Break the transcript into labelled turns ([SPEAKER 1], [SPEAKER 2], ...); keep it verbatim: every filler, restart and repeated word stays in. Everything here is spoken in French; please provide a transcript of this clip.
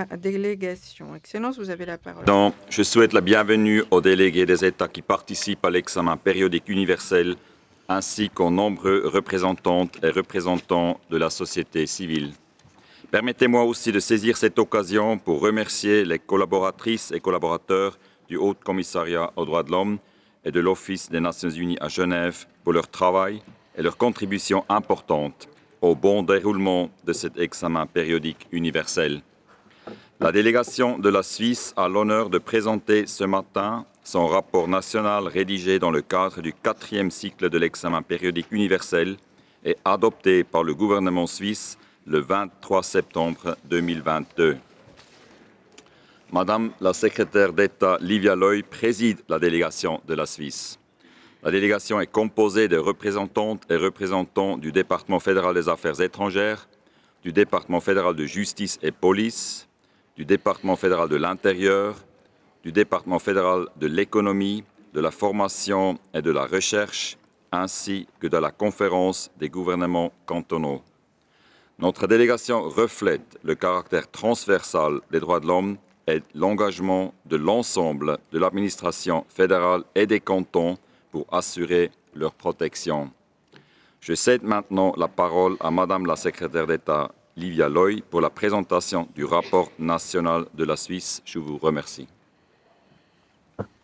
[SPEAKER 1] délégation. Excellence, vous avez la parole.
[SPEAKER 2] Donc, je souhaite la bienvenue aux délégués des États qui participent à l'examen périodique universel, ainsi qu'aux nombreux représentantes et représentants de la société civile. Permettez-moi aussi de saisir cette occasion pour remercier les collaboratrices et collaborateurs du Haut Commissariat aux droits de l'homme et de l'Office des Nations Unies à Genève pour leur travail et leur contribution importante au bon déroulement de cet examen périodique universel. La délégation de la Suisse a l'honneur de présenter ce matin son rapport national rédigé dans le cadre du quatrième cycle de l'examen périodique universel et adopté par le gouvernement suisse le vingt-trois septembre deux mille vingt-deux. Madame la secrétaire d'État Livia Loy préside la délégation de la Suisse. La délégation est composée de représentantes et représentants du département fédéral des affaires étrangères, du département fédéral de justice et police, du département fédéral de l'intérieur, du département fédéral de l'économie, de la formation et de la recherche, ainsi que de la conférence des gouvernements cantonaux. Notre délégation reflète le caractère transversal des droits de l'homme et l'engagement de l'ensemble de l'administration fédérale et des cantons pour assurer leur protection. Je cède maintenant la parole à Madame la secrétaire d'État Livia Loy pour la présentation du rapport national de la Suisse. Je vous remercie.